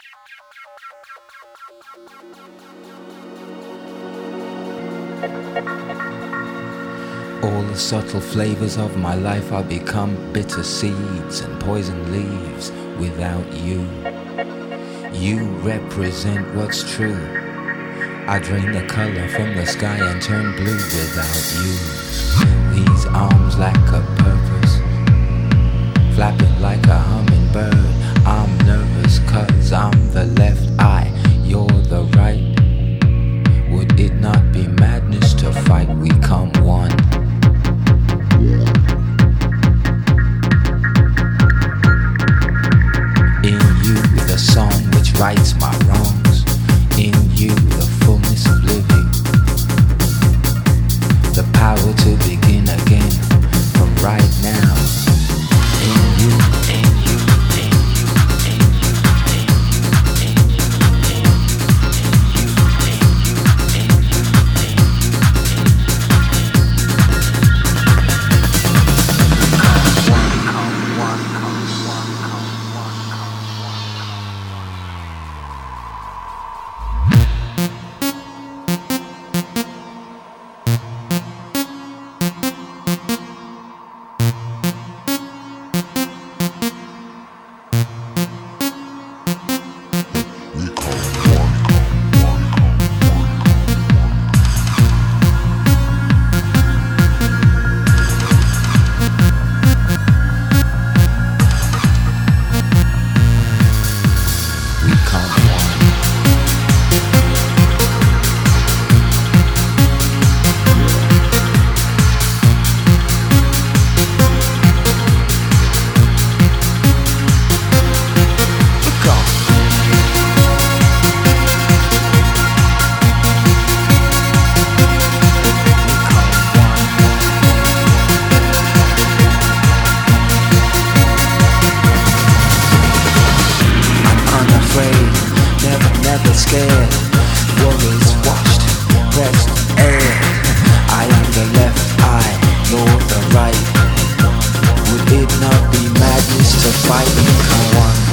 All the subtle flavors of my life are become bitter seeds and poison leaves without you. You represent what's true. I drain the color from the sky and turn blue without you. These arms lack a purpose, flapping like a hummingbird. I'm nervous cause I'm the left eye, you're the right. Would it not be madness to fight? We come one. In you the song which rights my wrongs. In you the fullness of living, the power to begin again from right now. In you, in you, in you, in you, in you, in you, in you, in you, in you, never scared. Worries washed, pressed air. I am the left eye, you're the right. Would it not be madness to fight? Come on.